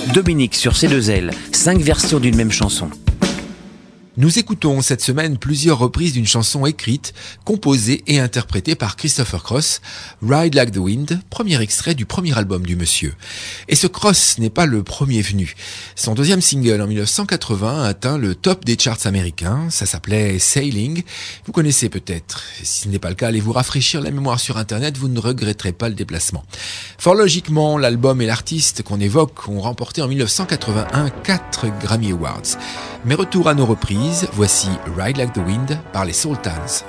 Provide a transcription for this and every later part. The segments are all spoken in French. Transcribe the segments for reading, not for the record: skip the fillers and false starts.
Dominique sur C2L, 5 versions d'une même chanson. Nous écoutons cette semaine plusieurs reprises d'une chanson écrite, composée et interprétée par Christopher Cross, Ride Like the Wind, premier extrait du premier album du monsieur. Et ce Cross n'est pas le premier venu. Son deuxième single en 1980 a atteint le top des charts américains, ça s'appelait Sailing. Vous connaissez peut-être. Si ce n'est pas le cas, allez vous rafraîchir la mémoire sur internet, vous ne regretterez pas le déplacement. Fort logiquement, l'album et l'artiste qu'on évoque ont remporté en 1981 4 Grammy Awards. Mais retour à nos reprises, voici Ride Like the Wind par les Sultans.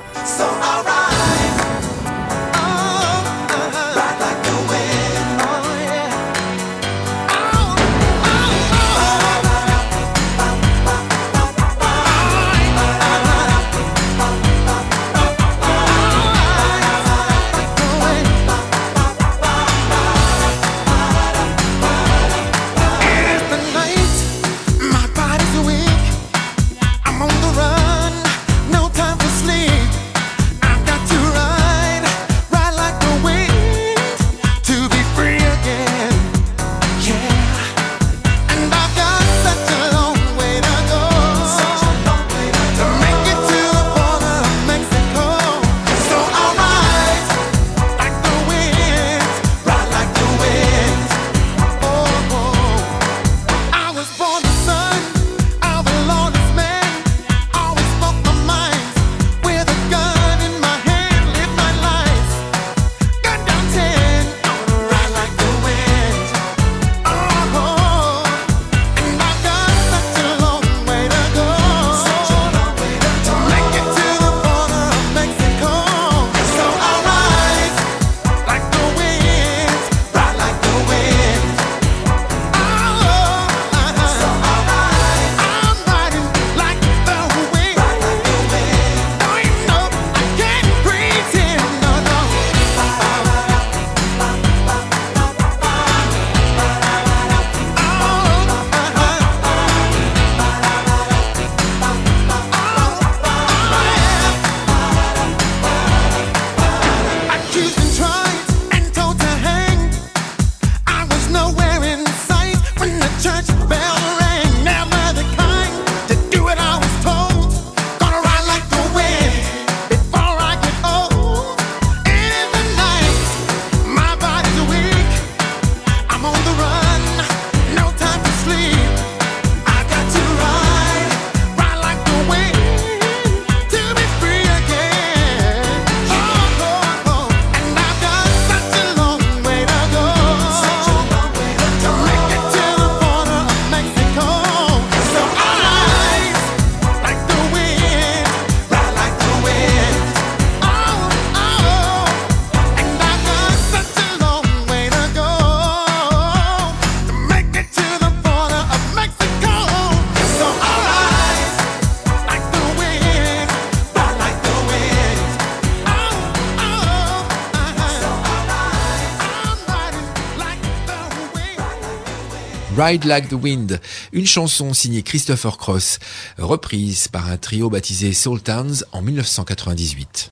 Ride Like the Wind, une chanson signée Christopher Cross, reprise par un trio baptisé Sultans en 1998.